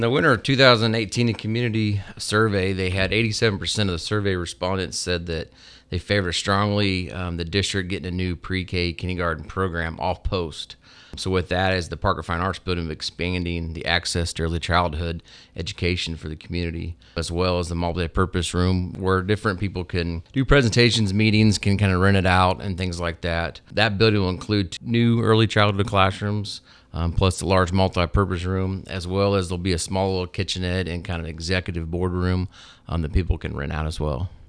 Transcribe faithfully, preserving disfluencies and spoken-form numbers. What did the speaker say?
In the winter of two thousand eighteen community survey, they had eighty-seven percent of the survey respondents said that they favor strongly um, the district getting a new pre-K kindergarten program off post. So with that, as the Parker Fine Arts Building, expanding the access to early childhood education for the community, as well as the multi-purpose room where different people can do presentations, meetings, can kind of rent it out and things like that. That building will include new early childhood classrooms, um, plus the large multi-purpose room, as well as there'll be a small little kitchenette and kind of executive boardroom um, that people can rent out as well.